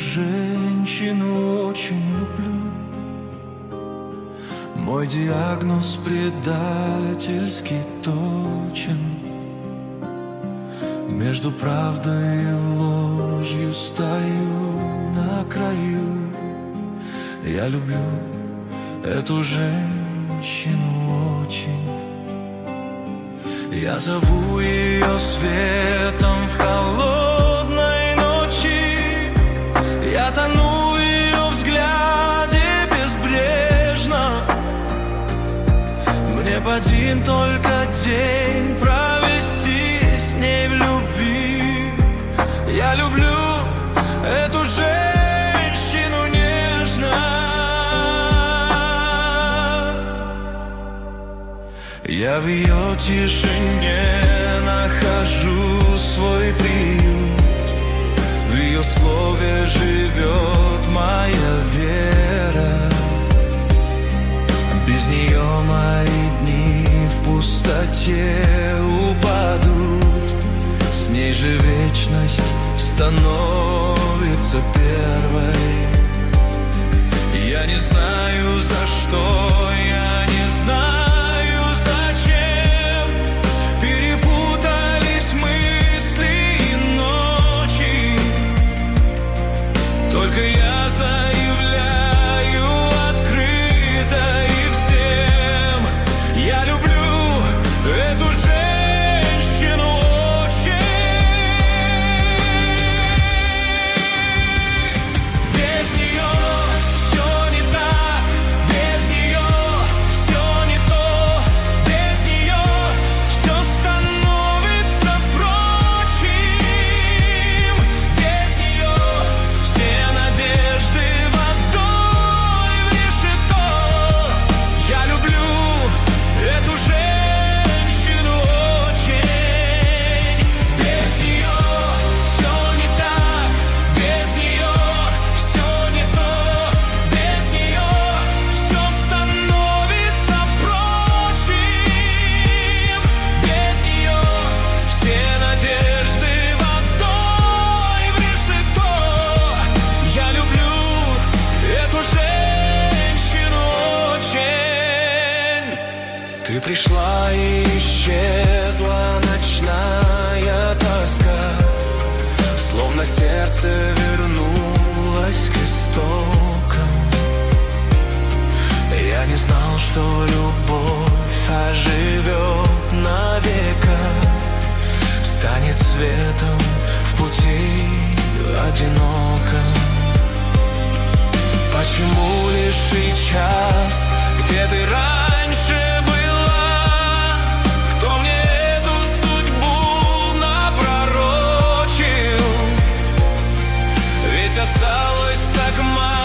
женщину очень люблю. Мой диагноз предательски точен. Между правдой и ложью стою на краю. Я люблю эту женщину очень. Я зову ее светом в холодной ночи. Я тону в ее взгляде безбрежно. Мне б один только день провести с ней в любви. Я люблю эту женщину нежно. Я в ее тишине нахожу свой приют. В ее слове живет моя вера. Без нее мои дни в пустоте упадут. С ней же вечность становится первой. Я не знаю за что, я не знаю зачем. Перепутались мысли и ночи. Только я заявляю открыто и всем: я люблю эту женщину очень. Без нее все не так, без нее все не то, без нее все становится прочим. Без нее все надежды водой в решето. Я люблю эту женщину очень. Без нее все не так, без нее все не то, без нее все становится прочим. Без нее все надежды водой в решето. Я люблю эту женщину очень. Ты пришла и исчезла ночная тоска. Словно сердце вернулось к истокам. Я не знал, что любовь оживет навека. Станет светом в пути одиноком. Почему лишь сейчас, где ты раньше была? Кто мне эту судьбу напророчил? Ведь осталось так мало.